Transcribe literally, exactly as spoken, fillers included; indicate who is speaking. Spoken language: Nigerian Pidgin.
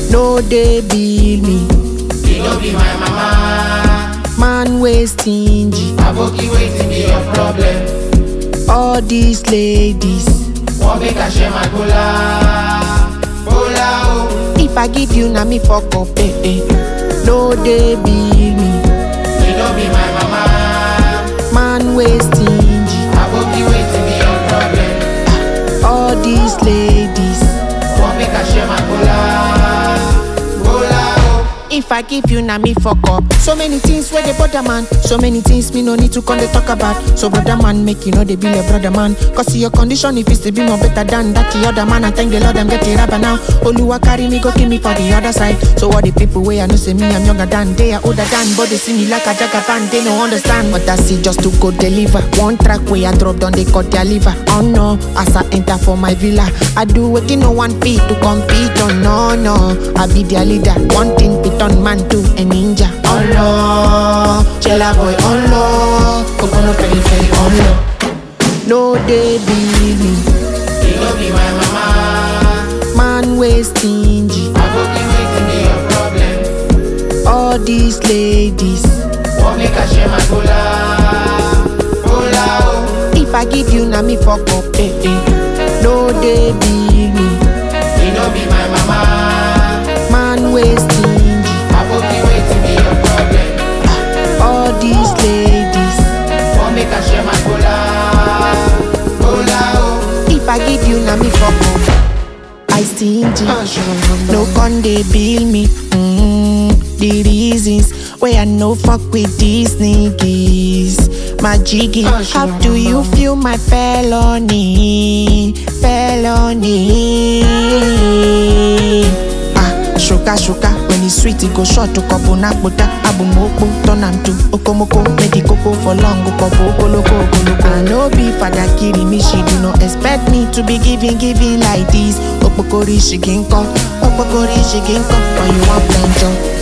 Speaker 1: No they bill me.
Speaker 2: You no be my mama.
Speaker 1: Man way stingy.
Speaker 2: Aboki waiting be your problem.
Speaker 1: All these ladies.
Speaker 2: Won't make a share my cola. Cola oh.
Speaker 1: If I give you na me fuck up eh eh. No they bill me.
Speaker 2: You no be my mama.
Speaker 1: Man way stingy.
Speaker 2: Aboki waiting be your problem.
Speaker 1: All these ladies.
Speaker 2: Won't make a share my cola. Cola oh.
Speaker 1: If I give you na me fuck up. So many things where they bother man. So many things me no need to come they talk about. So brother man make you know they be a brother man. Cause see your condition if it's to be more better than that the other man. I thank the Lord I'm getting rapper now. Oluwa carry me go kill me for the other side. So all the people where I know say me I'm younger than they are older than. But they see me like a jagaban they no understand. But I see just to go deliver. One track where I drop down they cut their liver. Oh no, as I enter for my villa. I do what no one feet to compete. Oh no no, I be their leader. One thing piton man to a ninja. Oh no, Chela boy, oh no, Kokono feli feli, oh no. No they be me.
Speaker 2: You no be my mama.
Speaker 1: Man way stingy.
Speaker 2: Aboki waiting be your problem.
Speaker 1: All these ladies.
Speaker 2: Won't make a share my cola. Cola oh.
Speaker 1: If I give you na me fuck up eh eh. No they be me.
Speaker 2: You no be my mama.
Speaker 1: Man way stingy.
Speaker 2: Aboki waiting be your problem.
Speaker 1: All these ladies.
Speaker 2: Won't make a share my cola. Cola oh.
Speaker 1: If I give you na me fuck up. I stingy. No con they bill me. Mm, the reasons why I no fuck with these niggas. My jiggy. How do you feel my felony? Felony. Ah, shuka shuka. When it's sweet, it go short to kopo nakbota. Abu moko, turn am to okomoko. Make the coco for long, go kopo koloko koloko. I no be father killing me, she do not expect me to be giving, giving like this. Opokori she can come, opokori she can come. When you want plenty.